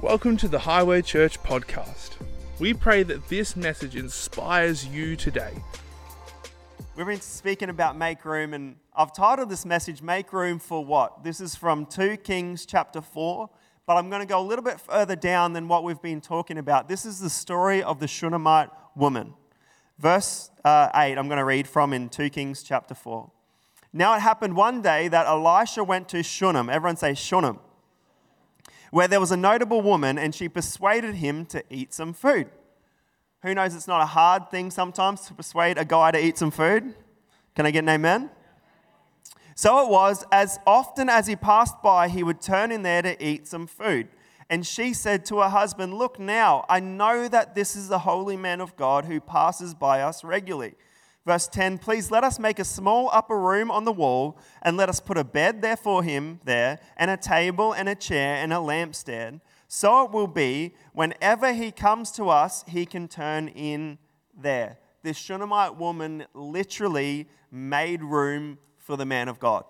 Welcome to the Highway Church podcast. We pray that this message inspires you today. We've been speaking about make room, and I've titled this message, Make Room for What? This is from 2 Kings chapter 4, but I'm going to go a little bit further down than what we've been talking about. This is the story of the Shunammite woman. Verse 8, I'm going to read from in 2 Kings chapter 4. Now it happened one day that Elisha went to Shunem. Everyone say Shunem. Where there was a notable woman, and she persuaded him to eat some food. Who knows it's not a hard thing sometimes to persuade a guy to eat some food? Can I get an amen? So it was, as often as he passed by, he would turn in there to eat some food. And she said to her husband, "Look now, I know that this is the holy man of God who passes by us regularly." Verse 10, "Please let us make a small upper room on the wall, and let us put a bed there for him there, and a table and a chair and a lampstand. So it will be, whenever he comes to us, he can turn in there." This Shunammite woman literally made room for the man of God.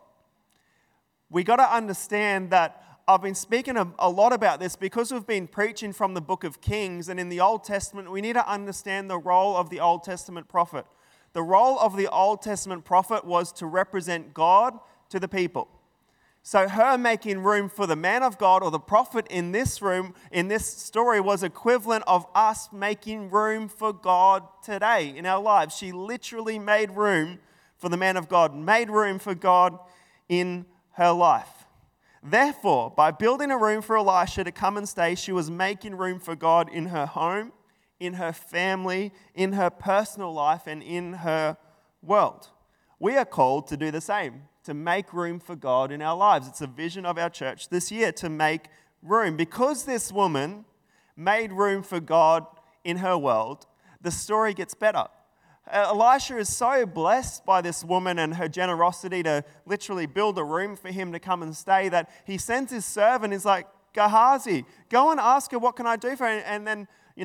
We got to understand that I've been speaking a lot about this because we've been preaching from the book of Kings, and in the Old Testament, we need to understand the role of the Old Testament prophet. The role of the Old Testament prophet was to represent God to the people. So her making room for the man of God, or the prophet in this room, in this story, was equivalent of us making room for God today in our lives. She literally made room for the man of God, made room for God in her life. Therefore, by building a room for Elisha to come and stay, she was making room for God in her home, in her family, in her personal life, and in her world. We are called to do the same, to make room for God in our lives. It's a vision of our church this year, to make room. Because this woman made room for God in her world, the story gets better. Elisha is so blessed by this woman and her generosity to literally build a room for him to come and stay that he sends his servant. He's like, "Gehazi, go and ask her, what can I do for her?" And then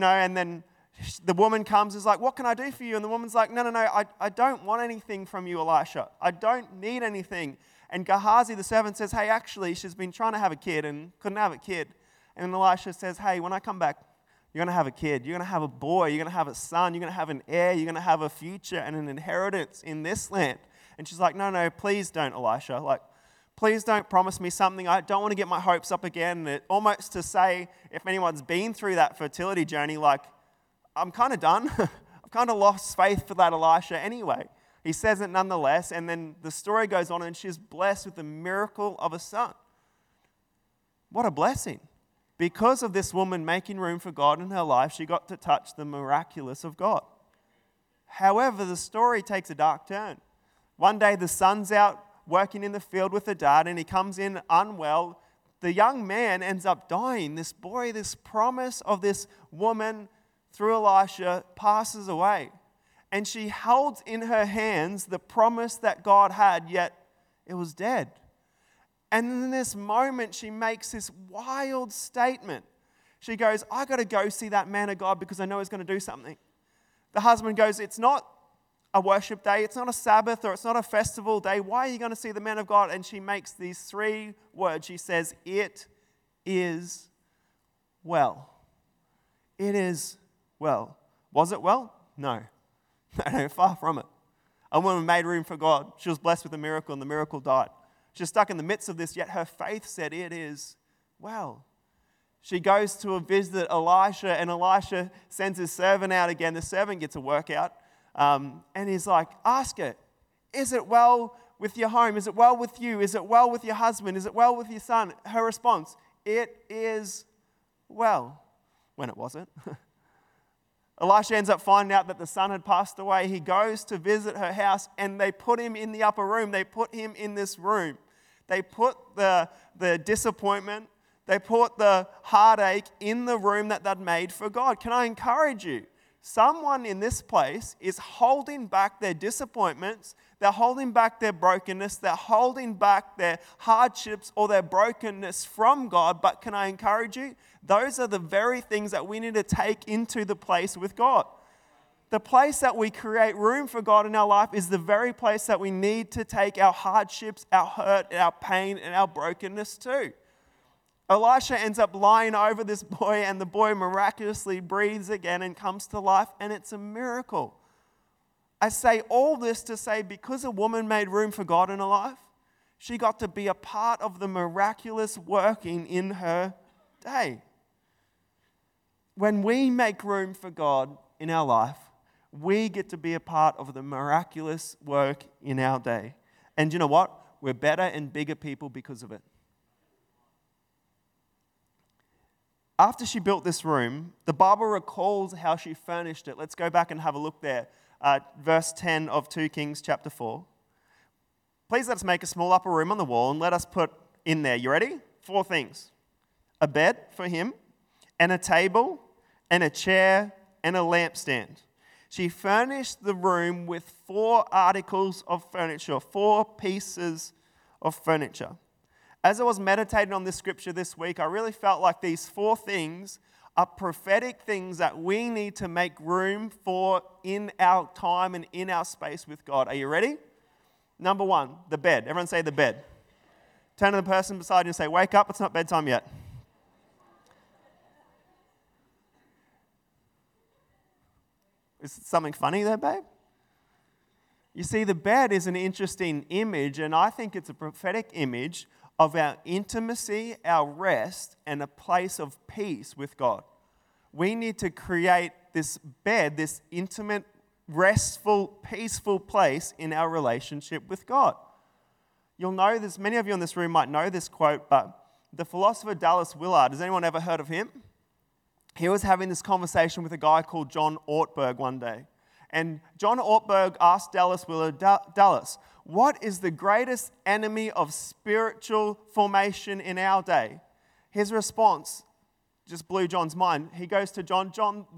the woman comes, is like, "What can I do for you?" And the woman's like, No, I don't want anything from you, Elisha. I don't need anything. And Gehazi, the servant, says, "Hey, actually, she's been trying to have a kid and couldn't have a kid." And Elisha says, "Hey, when I come back, you're going to have a kid. You're going to have a boy. You're going to have a son. You're going to have an heir. You're going to have a future and an inheritance in this land." And she's like, No, please don't, Elisha. Like, please don't promise me something. I don't want to get my hopes up again. And it almost to say, if anyone's been through that fertility journey, like, I'm kind of done. I've kind of lost faith for that Elisha anyway. He says it nonetheless, and then the story goes on, and she's blessed with the miracle of a son. What a blessing. Because of this woman making room for God in her life, she got to touch the miraculous of God. However, the story takes a dark turn. One day, the son's out working in the field with the dad, and he comes in unwell. The young man ends up dying. This boy, this promise of this woman through Elisha passes away. And she held in her hands the promise that God had, yet it was dead. And in this moment, she makes this wild statement. She goes, "I got to go see that man of God because I know he's going to do something." The husband goes, "It's not a worship day. It's not a Sabbath, or it's not a festival day. Why are you going to see the man of God?" And she makes these 3 words. She says, "It is well." It is well. Was it well? No, far from it. A woman made room for God. She was blessed with a miracle, and the miracle died. She's stuck in the midst of this, yet her faith said, "It is well." She goes to visit Elisha, and Elisha sends his servant out again. The servant gets a workout, and he's like, "Ask her, is it well with your home? Is it well with you? Is it well with your husband? Is it well with your son?" Her response, "It is well," when it wasn't. Elisha ends up finding out that the son had passed away. He goes to visit her house, and they put him in the upper room. They put him in this room. They put the disappointment, they put the heartache in the room that they'd made for God. Can I encourage you? Someone in this place is holding back their disappointments, they're holding back their brokenness, they're holding back their hardships or their brokenness from God. But can I encourage you? Those are the very things that we need to take into the place with God. The place that we create room for God in our life is the very place that we need to take our hardships, our hurt, our pain, and our brokenness to. Elisha ends up lying over this boy, and the boy miraculously breathes again and comes to life, and it's a miracle. I say all this to say, because a woman made room for God in her life, she got to be a part of the miraculous working in her day. When we make room for God in our life, we get to be a part of the miraculous work in our day. And you know what? We're better and bigger people because of it. After she built this room, the Bible recalls how she furnished it. Let's go back and have a look there. Verse 10 of 2 Kings chapter 4. Please let us make a small upper room on the wall and let us put in there, you ready? 4 things. A bed for him, and a table, and a chair, and a lampstand. She furnished the room with 4 articles of furniture, 4 pieces of furniture. As I was meditating on this scripture this week, I really felt like these 4 things are prophetic things that we need to make room for in our time and in our space with God. Are you ready? Number 1, the bed. Everyone say the bed. Turn to the person beside you and say, wake up, it's not bedtime yet. Is something funny there, babe? You see, the bed is an interesting image, and I think it's a prophetic image of our intimacy, our rest, and a place of peace with God. We need to create this bed, this intimate, restful, peaceful place in our relationship with God. You'll know this, many of you in this room might know this quote, but the philosopher Dallas Willard, has anyone ever heard of him? He was having this conversation with a guy called John Ortberg one day. And John Ortberg asked Dallas Willard, Dallas, what is the greatest enemy of spiritual formation in our day? His response just blew John's mind. He goes to John,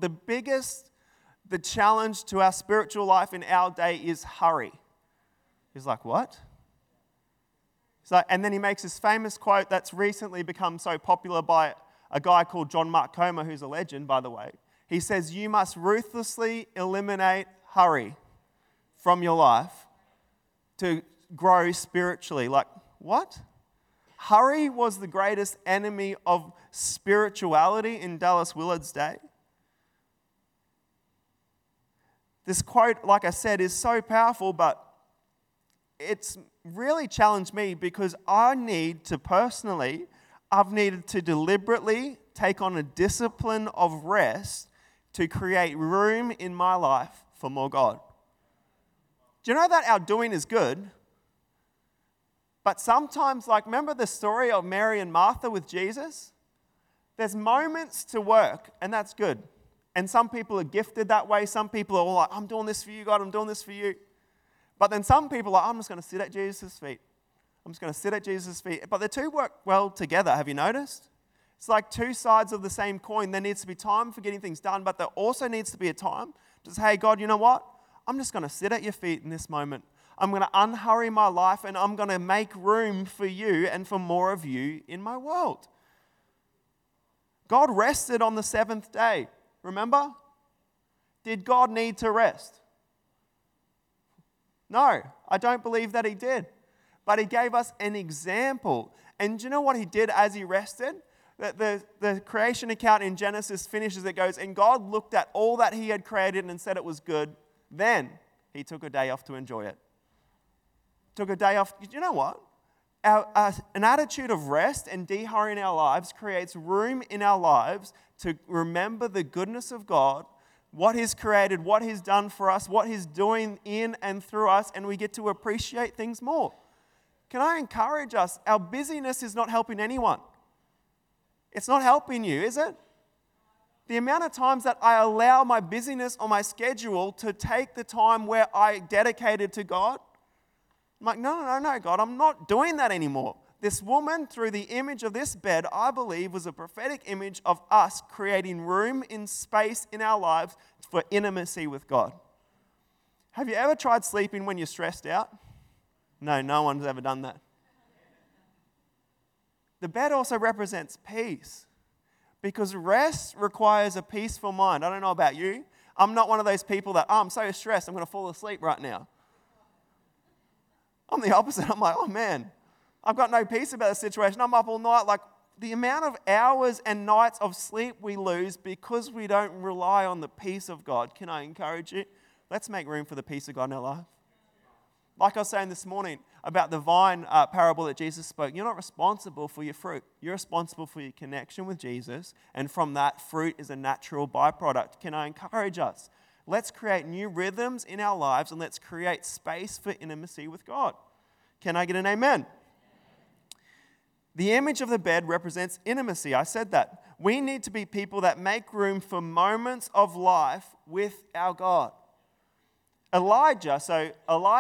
the challenge to our spiritual life in our day is hurry. He's like, what? And then he makes this famous quote that's recently become so popular by a guy called John Mark Comer, who's a legend, by the way. He says, you must ruthlessly eliminate hurry from your life to grow spiritually. Like, what? Hurry was the greatest enemy of spirituality in Dallas Willard's day. This quote, like I said, is so powerful, but it's really challenged me because I've needed to deliberately take on a discipline of rest to create room in my life for more God. Do you know that our doing is good? But sometimes, like, remember the story of Mary and Martha with Jesus? There's moments to work, and that's good. And some people are gifted that way. Some people are all like, I'm doing this for you, God, I'm doing this for you. But then some people are like, I'm just going to sit at Jesus' feet. I'm just going to sit at Jesus' feet. But the two work well together, have you noticed? It's like 2 sides of the same coin. There needs to be time for getting things done, but there also needs to be a time to say, hey, God, you know what? I'm just going to sit at your feet in this moment. I'm going to unhurry my life, and I'm going to make room for you and for more of you in my world. God rested on the 7th day. Remember? Did God need to rest? No, I don't believe that he did. But he gave us an example. And do you know what he did as he rested? The creation account in Genesis finishes, it goes, and God looked at all that he had created and said it was good. Then he took a day off to enjoy it. Took a day off. You know what? An attitude of rest and de-hurry in our lives creates room in our lives to remember the goodness of God, what he's created, what he's done for us, what he's doing in and through us, and we get to appreciate things more. Can I encourage us? Our busyness is not helping anyone. It's not helping you, is it? The amount of times that I allow my busyness or my schedule to take the time where I dedicated to God, I'm like, no, God, I'm not doing that anymore. This woman, through the image of this bed, I believe was a prophetic image of us creating room in space in our lives for intimacy with God. Have you ever tried sleeping when you're stressed out? No one's ever done that. The bed also represents peace because rest requires a peaceful mind. I don't know about you. I'm not one of those people that, I'm so stressed, I'm going to fall asleep right now. I'm the opposite. I'm like, oh man, I've got no peace about the situation. I'm up all night like the amount of hours and nights of sleep we lose because we don't rely on the peace of God. Can I encourage you? Let's make room for the peace of God in our life. Like I was saying this morning about the vine parable that Jesus spoke, you're not responsible for your fruit. You're responsible for your connection with Jesus, and from that, fruit is a natural byproduct. Can I encourage us? Let's create new rhythms in our lives, and let's create space for intimacy with God. Can I get an amen? The image of the bed represents intimacy. I said that. We need to be people that make room for moments of life with our God. Elisha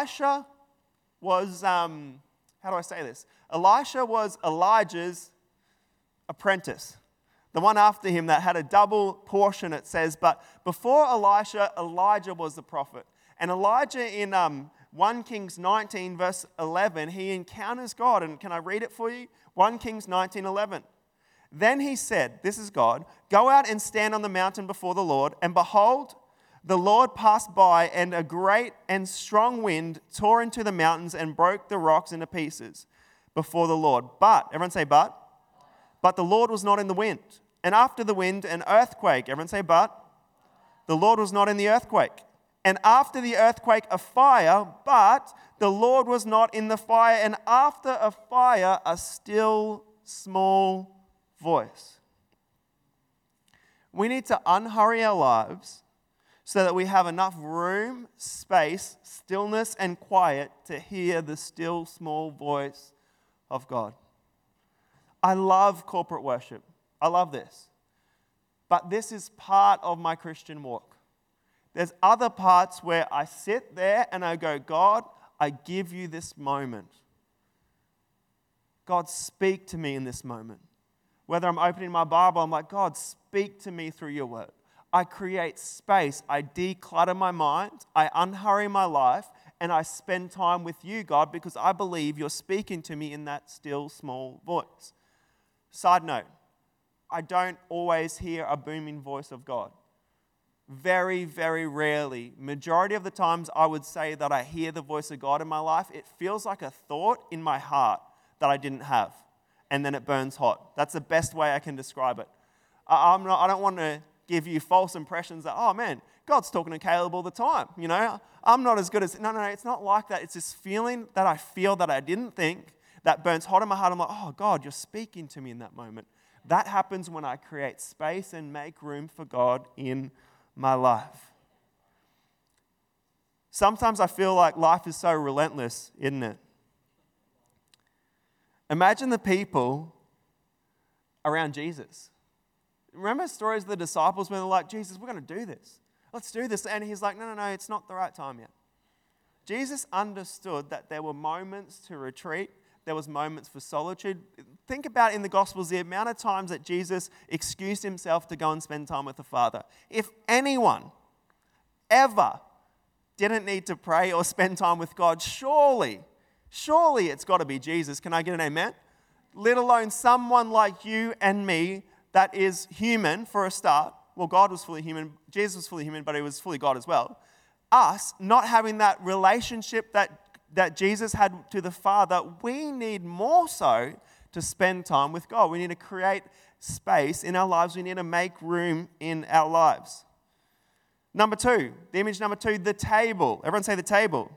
was, how do I say this? Elisha was Elijah's apprentice. The one after him that had a double portion, it says. But before Elisha, Elijah was the prophet. And Elijah in 1 Kings 19 verse 11, he encounters God. And can I read it for you? 1 Kings 19:11. Then he said, this is God, go out and stand on the mountain before the Lord. And behold, the Lord passed by, and a great and strong wind tore into the mountains and broke the rocks into pieces before the Lord. But, everyone say but. But the Lord was not in the wind. And after the wind, an earthquake. Everyone say but. The Lord was not in the earthquake. And after the earthquake, a fire. But the Lord was not in the fire. And after a fire, a still small voice. We need to unhurry our lives so that we have enough room, space, stillness, and quiet to hear the still small voice of God. I love corporate worship. I love this. But this is part of my Christian walk. There's other parts where I sit there and I go, God, I give you this moment. God, speak to me in this moment. Whether I'm opening my Bible, I'm like, God, speak to me through your word. I create space. I declutter my mind. I unhurry my life. And I spend time with you, God, because I believe you're speaking to me in that still small voice. Side note, I don't always hear a booming voice of God. Very, very rarely. Majority of the times I would say that I hear the voice of God in my life. It feels like a thought in my heart that I didn't have. And then it burns hot. That's the best way I can describe it. I don't want to give you false impressions that, oh man, God's talking to Caleb all the time. You know, I'm not as good as, no, it's not like that. It's this feeling that I feel that I didn't think that burns hot in my heart. I'm like, oh God, you're speaking to me in that moment. That happens when I create space and make room for God in my life. Sometimes I feel like life is so relentless, isn't it? Imagine the people around Jesus. Remember stories of the disciples when they're like, Jesus, we're going to do this. Let's do this. And he's like, no, it's not the right time yet. Jesus understood that there were moments to retreat. There was moments for solitude. Think about in the Gospels the amount of times that Jesus excused himself to go and spend time with the Father. If anyone ever didn't need to pray or spend time with God, surely it's got to be Jesus. Can I get an amen? Let alone someone like you and me that is human for a start. Well, God was fully human. Jesus was fully human, but he was fully God as well. Us not having that relationship that Jesus had to the Father, we need more so to spend time with God. We need to create space in our lives. We need to make room in our lives. Number two, the image number two, the table. Everyone say the table.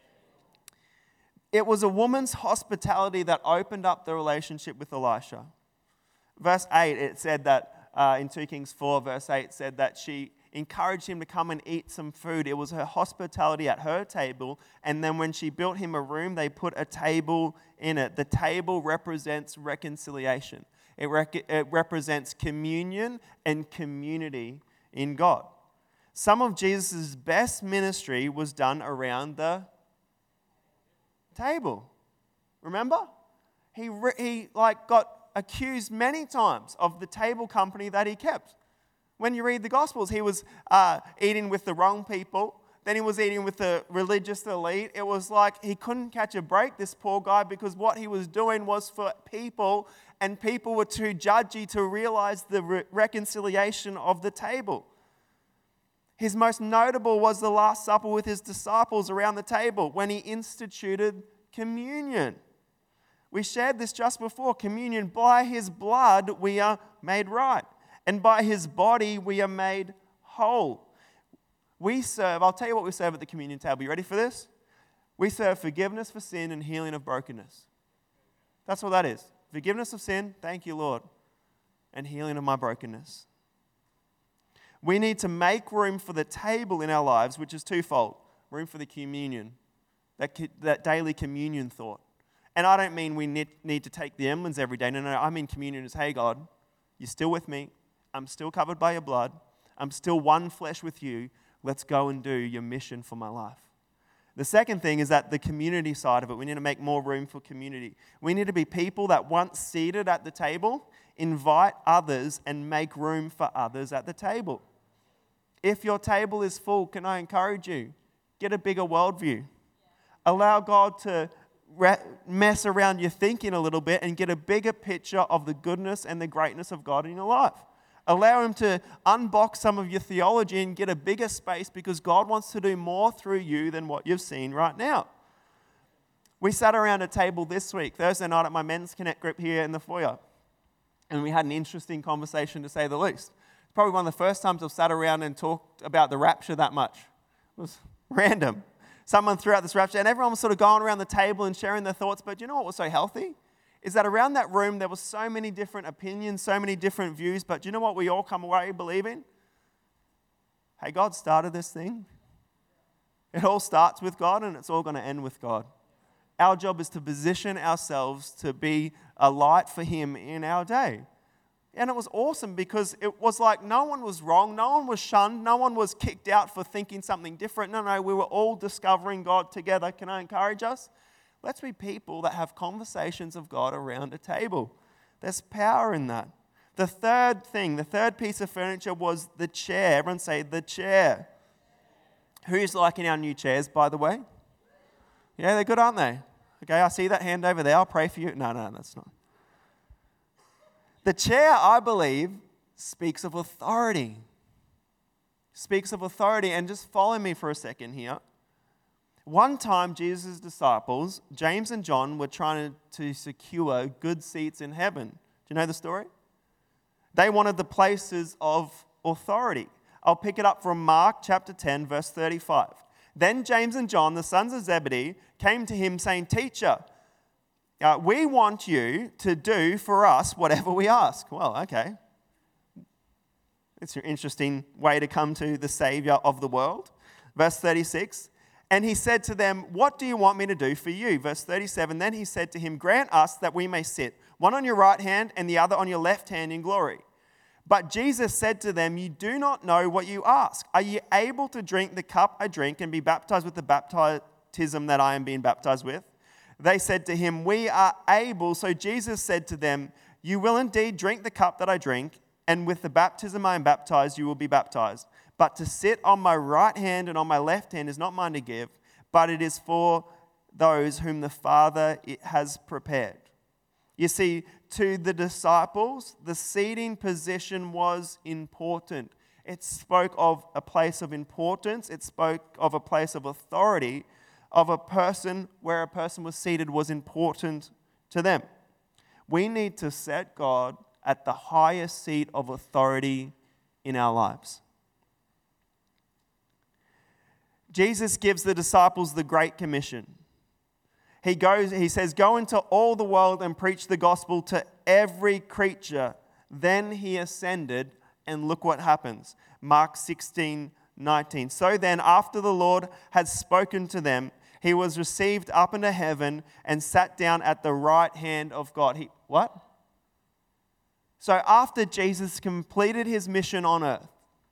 It was a woman's hospitality that opened up the relationship with Elisha. Verse 8, it said that, in 2 Kings 4, verse 8, said that she encouraged him to come and eat some food. It was her hospitality at her table. And then when she built him a room, they put a table in it. The table represents reconciliation. It represents communion and community in God. Some of Jesus' best ministry was done around the table. Remember? He got accused many times of the table company that he kept. When you read the Gospels, he was eating with the wrong people. Then he was eating with the religious elite. It was like he couldn't catch a break, this poor guy, because what he was doing was for people, and people were too judgy to realize the reconciliation of the table. His most notable was the Last Supper with his disciples around the table when he instituted communion. We shared this just before communion. By his blood, we are made right. And by his body, we are made whole. I'll tell you what we serve at the communion table. You ready for this? We serve forgiveness for sin and healing of brokenness. That's what that is. Forgiveness of sin, thank you, Lord, and healing of my brokenness. We need to make room for the table in our lives, which is twofold. Room for the communion, that daily communion thought. And I don't mean we need to take the emblems every day. No, I mean communion is, hey, God, you're still with me. I'm still covered by your blood. I'm still one flesh with you. Let's go and do your mission for my life. The second thing is that the community side of it, we need to make more room for community. We need to be people that once seated at the table, invite others and make room for others at the table. If your table is full, can I encourage you? Get a bigger worldview. Allow God to mess around your thinking a little bit and get a bigger picture of the goodness and the greatness of God in your life. Allow him to unbox some of your theology and get a bigger space because God wants to do more through you than what you've seen right now. We sat around a table this week, Thursday night at my Men's Connect group here in the foyer. And we had an interesting conversation to say the least. It's probably one of the first times I've sat around and talked about the rapture that much. It was random. Someone threw out this rapture and everyone was sort of going around the table and sharing their thoughts. But you know what was so healthy? Is that around that room there were so many different opinions, so many different views, but do you know what we all come away believing? Hey, God started this thing. It all starts with God and it's all going to end with God. Our job is to position ourselves to be a light for him in our day. And it was awesome because it was like no one was wrong, no one was shunned, no one was kicked out for thinking something different. No, we were all discovering God together. Can I encourage us? Let's be people that have conversations of God around a table. There's power in that. The third piece of furniture was the chair. Everyone say the chair. Who's liking our new chairs, by the way? Yeah, they're good, aren't they? Okay, I see that hand over there. I'll pray for you. No, that's not. The chair, I believe, speaks of authority. And just follow me for a second here. One time, Jesus' disciples, James and John, were trying to secure good seats in heaven. Do you know the story? They wanted the places of authority. I'll pick it up from Mark chapter 10, verse 35. Then James and John, the sons of Zebedee, came to him saying, Teacher, we want you to do for us whatever we ask. Well, okay. It's an interesting way to come to the Savior of the world. Verse 36. And he said to them, what do you want me to do for you? Verse 37, then he said to him, grant us that we may sit, one on your right hand and the other on your left hand in glory. But Jesus said to them, you do not know what you ask. Are you able to drink the cup I drink and be baptized with the baptism that I am being baptized with? They said to him, we are able. So Jesus said to them, you will indeed drink the cup that I drink, and with the baptism I am baptized, you will be baptized. But to sit on my right hand and on my left hand is not mine to give, but it is for those whom the Father has prepared. You see, to the disciples, the seating position was important. It spoke of a place of importance. It spoke of a place of authority, of a person where a person was seated was important to them. We need to set God at the highest seat of authority in our lives. Jesus gives the disciples the Great Commission. He says, go into all the world and preach the gospel to every creature. Then he ascended, and look what happens. Mark 16:19. So then, after the Lord had spoken to them, he was received up into heaven and sat down at the right hand of God. What? So after Jesus completed his mission on earth,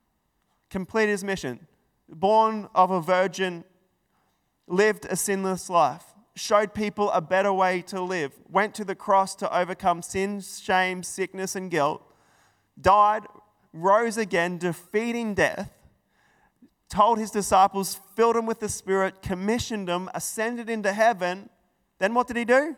born of a virgin, lived a sinless life, showed people a better way to live, went to the cross to overcome sin, shame, sickness, and guilt, died, rose again, defeating death, told his disciples, filled them with the Spirit, commissioned them, ascended into heaven. Then what did he do?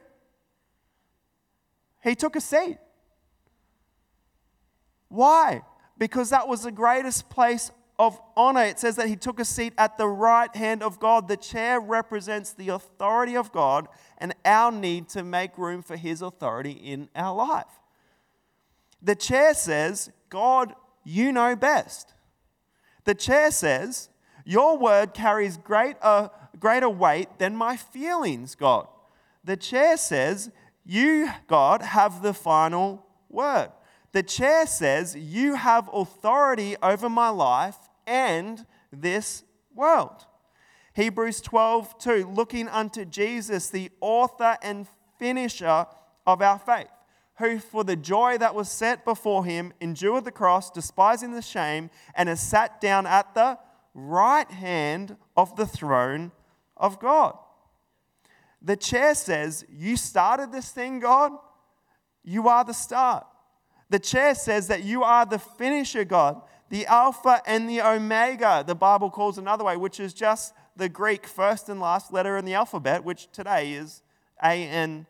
He took a seat. Why? Because that was the greatest place of honor. It says that he took a seat at the right hand of God. The chair represents the authority of God and our need to make room for his authority in our life. The chair says, God, you know best. The chair says, your word carries greater weight than my feelings, God. The chair says, you, God, have the final word. The chair says, you have authority over my life and this world. Hebrews 12:2, looking unto Jesus, the author and finisher of our faith, who for the joy that was set before him endured the cross, despising the shame, and has sat down at the right hand of the throne of God. The chair says, you started this thing, God. You are the start. The chair says that you are the finisher, God, the Alpha and the Omega, the Bible calls another way, which is just the Greek first and last letter in the alphabet, which today is A-N-Z.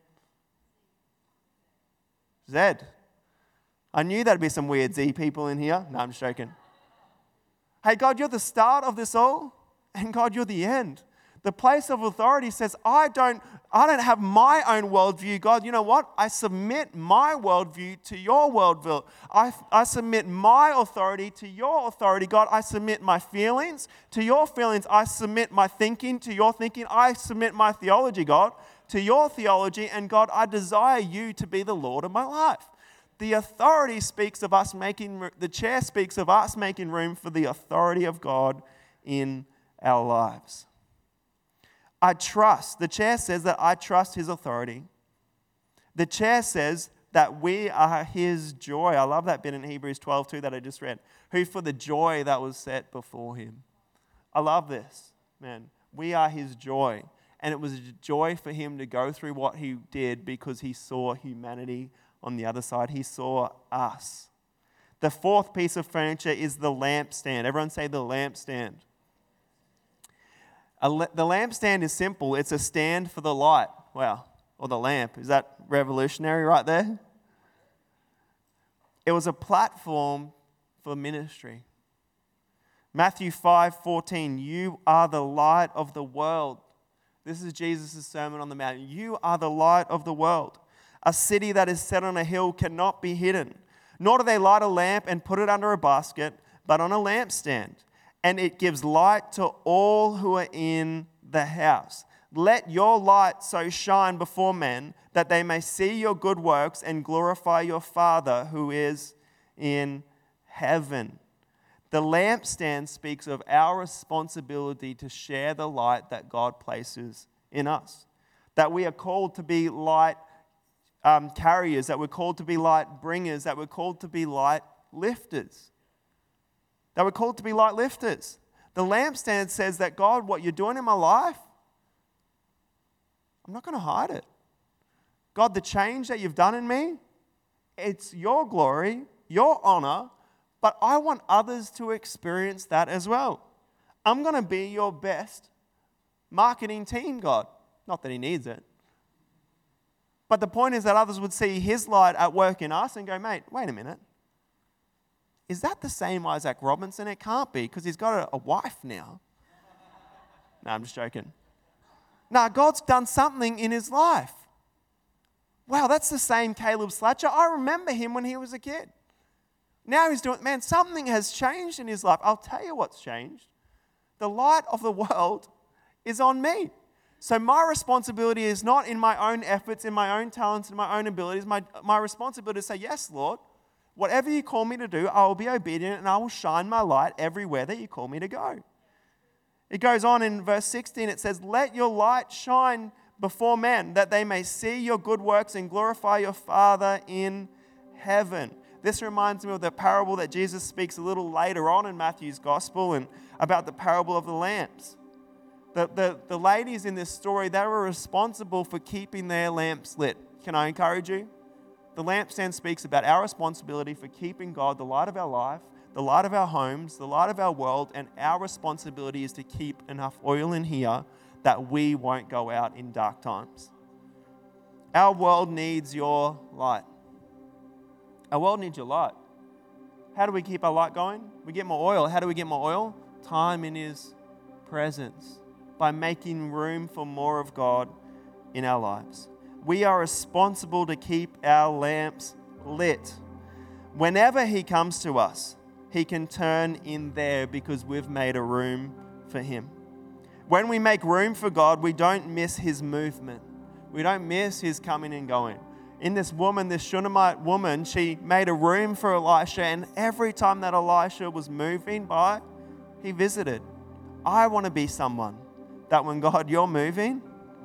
I knew there'd be some weird Z people in here. No, I'm just joking. Hey, God, you're the start of this all, and God, you're the end. The place of authority says, I don't have my own worldview. God, you know what? I submit my worldview to your worldview. I submit my authority to your authority. God, I submit my feelings to your feelings. I submit my thinking to your thinking. I submit my theology, God, to your theology. And God, I desire you to be the Lord of my life. The authority speaks of us the chair speaks of us making room for the authority of God in our lives. The chair says that I trust his authority. The chair says that we are his joy. I love that bit in Hebrews 12:2 that I just read. Who for the joy that was set before him. I love this, man. We are his joy. And it was a joy for him to go through what he did because he saw humanity on the other side. He saw us. The fourth piece of furniture is the lampstand. Everyone say the lampstand. The lampstand is simple. It's a stand for the light. Wow. Or the lamp. Is that revolutionary right there? It was a platform for ministry. Matthew 5:14. You are the light of the world. This is Jesus' Sermon on the Mount. You are the light of the world. A city that is set on a hill cannot be hidden. Nor do they light a lamp and put it under a basket, but on a lampstand. And it gives light to all who are in the house. Let your light so shine before men that they may see your good works and glorify your Father who is in heaven. The lampstand speaks of our responsibility to share the light that God places in us. That we are called to be light carriers, that we're called to be light bringers, that we're called to be light lifters. That we're called to be light lifters. The lampstand says that, God, what you're doing in my life, I'm not going to hide it. God, the change that you've done in me, it's your glory, your honor, but I want others to experience that as well. I'm going to be your best marketing team, God. Not that he needs it. But the point is that others would see his light at work in us and go, mate, wait a minute. Is that the same Isaac Robinson? It can't be because he's got a wife now. No, I'm just joking. No, God's done something in his life. Wow, that's the same Caleb Slatcher. I remember him when he was a kid. Now he's doing, man, something has changed in his life. I'll tell you what's changed. The light of the world is on me. So my responsibility is not in my own efforts, in my own talents, in my own abilities. My responsibility is to say, yes, Lord, whatever you call me to do, I will be obedient and I will shine my light everywhere that you call me to go. It goes on in verse 16, it says, let your light shine before men, that they may see your good works and glorify your Father in heaven. This reminds me of the parable that Jesus speaks a little later on in Matthew's gospel and about the parable of the lamps. The ladies in this story, they were responsible for keeping their lamps lit. Can I encourage you? The lampstand speaks about our responsibility for keeping God the light of our life, the light of our homes, the light of our world, and our responsibility is to keep enough oil in here that we won't go out in dark times. Our world needs your light. Our world needs your light. How do we keep our light going? We get more oil. How do we get more oil? Time in His presence, by making room for more of God in our lives. We are responsible to keep our lamps lit. Whenever He comes to us, He can turn in there because we've made a room for Him. When we make room for God, we don't miss His movement. We don't miss His coming and going. In this Shunammite woman, she made a room for Elisha, and every time that Elisha was moving by, he visited. I want to be someone that when God, you're moving,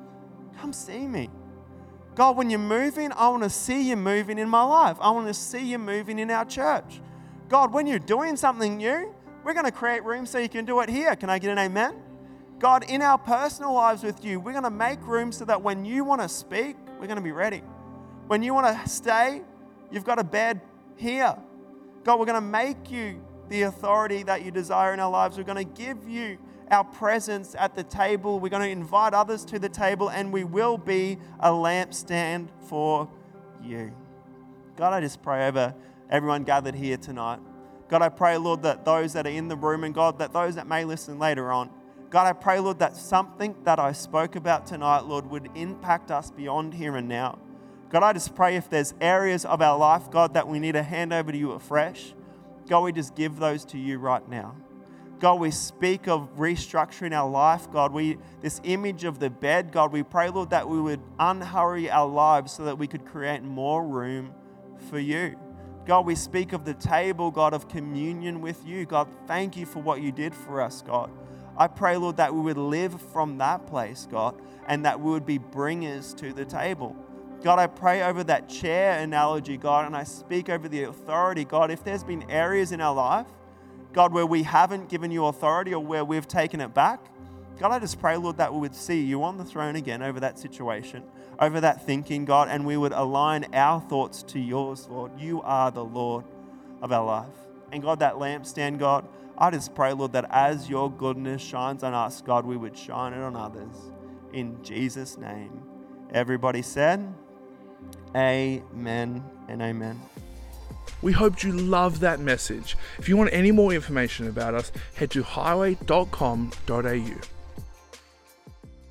come see me. God, when you're moving, I want to see you moving in my life. I want to see you moving in our church. God, when you're doing something new, we're going to create room so you can do it here. Can I get an amen? God, in our personal lives with you, we're going to make room so that when you want to speak, we're going to be ready. When you want to stay, you've got a bed here. God, we're going to make you the authority that you desire in our lives. We're going to give you our presence at the table. We're going to invite others to the table, and we will be a lampstand for you. God, I just pray over everyone gathered here tonight. God, I pray, Lord, that those that are in the room, and God, that those that may listen later on, God, I pray, Lord, that something that I spoke about tonight, Lord, would impact us beyond here and now. God, I just pray if there's areas of our life, God, that we need to hand over to you afresh, God, we just give those to you right now. God, we speak of restructuring our life. God, this image of the bed, God, we pray, Lord, that we would unhurry our lives so that we could create more room for you. God, we speak of the table, God, of communion with you. God, thank you for what you did for us, God. I pray, Lord, that we would live from that place, God, and that we would be bringers to the table. God, I pray over that chair analogy, God, and I speak over the authority. God, if there's been areas in our life, God, where we haven't given you authority or where we've taken it back, God, I just pray, Lord, that we would see you on the throne again over that situation, over that thinking, God, and we would align our thoughts to yours, Lord. You are the Lord of our life. And God, that lampstand, God, I just pray, Lord, that as your goodness shines on us, God, we would shine it on others. In Jesus' name. Everybody said, amen and amen. We hoped you loved that message. If you want any more information about us, head to highway.com.au.